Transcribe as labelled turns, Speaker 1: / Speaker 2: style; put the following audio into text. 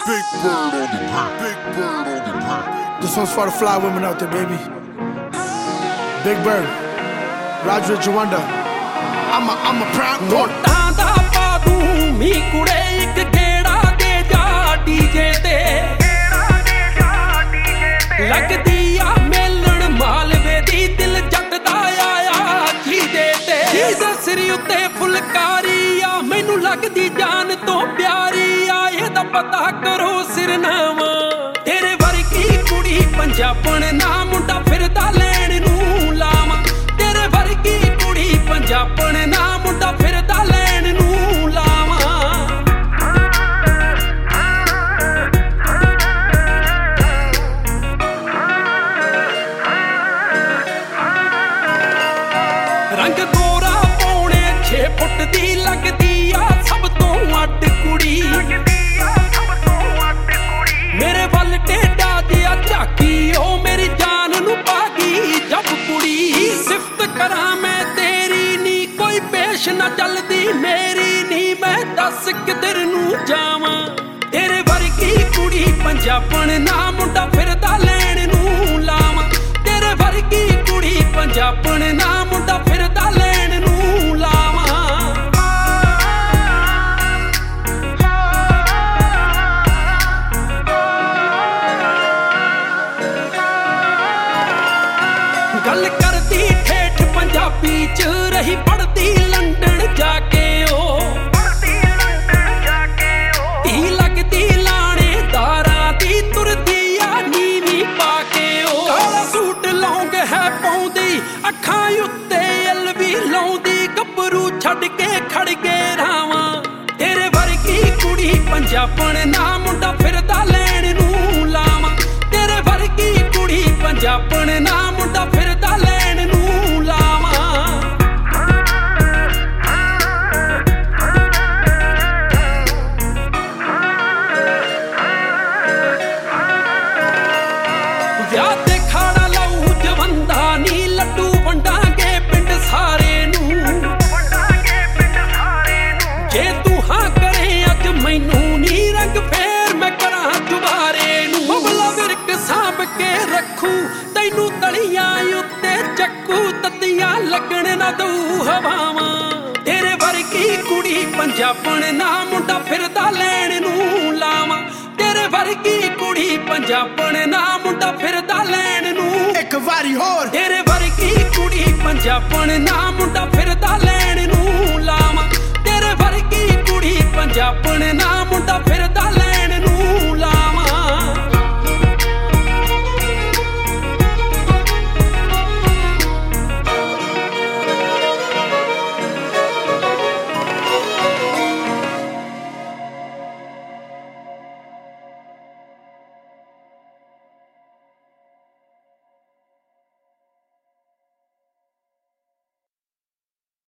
Speaker 1: Big bird on the beat. Big bird on the beat.
Speaker 2: This one's for the fly women out there, baby. Big Bird, Roger Jawanda. I'm a proud boy.
Speaker 3: ਮੋਟਾਂ ਦਾ ਪਾ ਦੂੰ ਮੀ ਕੁੜੇ ਇੱਕ ਗੇੜਾ ਦੇ ਜਾ DJ ਤੇ ਲੱਗਦੀ ਆ ਮੇਲਣ ਮਾਲਵੇ ਦੀ ਦਿਲ ਜੱਟ ਦਾ ਆਇਆ ਜੀਦੇ ਤੇ ਜਿਹਦੇ ਸਿਰ ਉੱਤੇ ਫੁਲਕਾਰੀ ਆ ਮੈਨੂੰ ਲੱਗਦੀ ਜਾਨ ਤੋਂ ਪਿਆਰੀ ਆ ਇਹਦਾ ਪਤਾ ਕਰੋ ਸਿਰਨਾਵਾ ਤੇਰੇ ਵਰਗੀ ਕੁੜੀ ਪੰਜਾਬਣ ਨਾ ਮੁੰਡਾ ਫਿਰਦਾ ਲੈਣ ਨੂੰ ਲਾਵਾਂ ਤੇਰੇ ਵਰਗੀ ਕੁੜੀ ਪੰਜਾਬਣ ਨਾ ਮੁੰਡਾ ਫਿਰਦਾ ਲੈਣ ਨੂੰ ਲਾਵਾਂ ਰੰਗ ਗੋਰਾ ਪੌਣੇ 6 ਫੁੱਟ ਦੀ ਲੱਗਦੀ ਆ ਸਭ ਤੋਂ ਅੱਡ ਕੁੜੀ ਮੇਰੇ ਵੱਲ ਟੇਡਾ ਜਿਹਾ ਝਾਕੀ ਉਹ ਮੇਰੀ ਜਾਨ ਨੂੰ ਪਾ ਗਈ ਜੱਬ ਕੁੜੀ ਸਿਫਤ ਕਰਾਂ ਮੈਂ ਤੇਰੀ ਨੀ ਕੋਈ ਪੇਸ਼ ਨਾ ਚੱਲਦੀ ਮੇਰੀ ਨੀ ਮੈਂ ਦੱਸ ਕਿਧਰ ਨੂੰ ਜਾਵਾਂ ਤੇਰੇ ਵਰਗੀ ਕੁੜੀ ਪੰਜਾਬਣ ਨਾ ਮੁੰਡਾ ਫਿਰਦਾ ਲੈਣ ਨੂੰ ਲਾਵਾਂ ਤੇਰੇ ਵਰਗੀ ਕੁੜੀ ਪੰਜਾਬਣ ਨਾ ਮੁੰਡਾ ਫਿਰਦਾ ਲੈਣ ਨੂੰ ਲਾਵਾਂ ਗੱਲ ਕਰਦੀ ਠੇਠ ਪੰਜਾਬੀ ਚ ਰਹੀ ਪੜਦੀ ਲੰਡਨ ਜਾ ਕੇ ਉਹ ਢੀ ਲੱਗਦੀ ਲਾਣੇਦਾਰਾਂ ਦੀ ਤੁਰਦੀ ਆ ਨੀਵੀਂ ਪਾ ਕੇ ਉਹ ਕਾਲਾ ਸੂਟ ਲੌਂਗ ਹੈ ਪਾਉਂਦੀ ਅੱਖਾਂ ਉੱਤੇ ਐਲਵੀ ਲਾਉਂਦੀ ਗੱਭਰੂ ਛੱਡ ਕੇ ਖੜ ਗਏ ਰਾਵਾਂ ਤੇਰੇ ਵਰਗੀ ਕੁੜੀ ਪੰਜਾਬਣ ਨਾ ਮੁੰਡਾ ਫਿਰਦਾ ਲੈਣ ਨੂੰ ਲਾਵਾਂ ਤੇਰੇ ਵਰਗੀ ਕੁੜੀ ਪੰਜਾਬਣ ਨਾ ਮੁੰਡਾ ਫਿਰਦਾ ਲੈਣ ਨੂੰ ਲਾਵਾਂ ਵਿਆਹ ਤੇ ਖਾਣਾ ਲਾਊ ਜਵੰਦਾ ਨੀ ਲੱਡੂ ਵੰਡਾਂਗੇ ਪਿੰਡ ਸਾਰੇ ਨੂੰ ਜੇ ਤੂੰ ਹਾਂ ਕਰੇ ਅੱਜ ਮੈਨੂੰ ਨੀ ਰੰਗ ਫੇਰ ਮੈਂ ਕਰਾਂ ਦੁਬਾਰੇ ਨੂੰ ਬਬਲਾ ਵਿਰਕ ਸਾਂਭ ਕੇ ਰੱਖੂ ਤੈਨੂੰ ਤਲੀਆਂ ਉੱਤੇ ਚੱਕੂ ਤੱਤੀਆਂ ਲੱਗਣ ਨਾ ਦਊ ਹਵਾਵਾਂ ਤੇਰੇ ਵਰਗੀ ਕੁੜੀ ਪੰਜਾਬਣ ਨਾ ਮੁੰਡਾ ਫਿਰਦਾ ਲੈਣ ਨੂੰ ਲਾਵਾਂ ਤੇਰੇ ਵਰਗੀ ਕੁੜੀ ਪੰਜਾਬਣ ਨਾ ਮੁੰਡਾ ਫਿਰਦਾ ਲੈਣ ਨੂੰ
Speaker 2: ਇੱਕ ਵਾਰੀ ਹੋਰ
Speaker 3: ਤੇਰੇ ਵਰਗੀ ਕੁੜੀ ਪੰਜਾਬਣ ਨਾ ਮੁੰਡਾ ਫਿਰਦਾ ਲੈਣ ਨੂੰ ਲਾਵਾਂ ਤੇਰੇ ਵਰਗੀ ਕੁੜੀ ਪੰਜਾਬਣ ਨਾ ਮੁੰਡਾ ਫਿਰਦਾ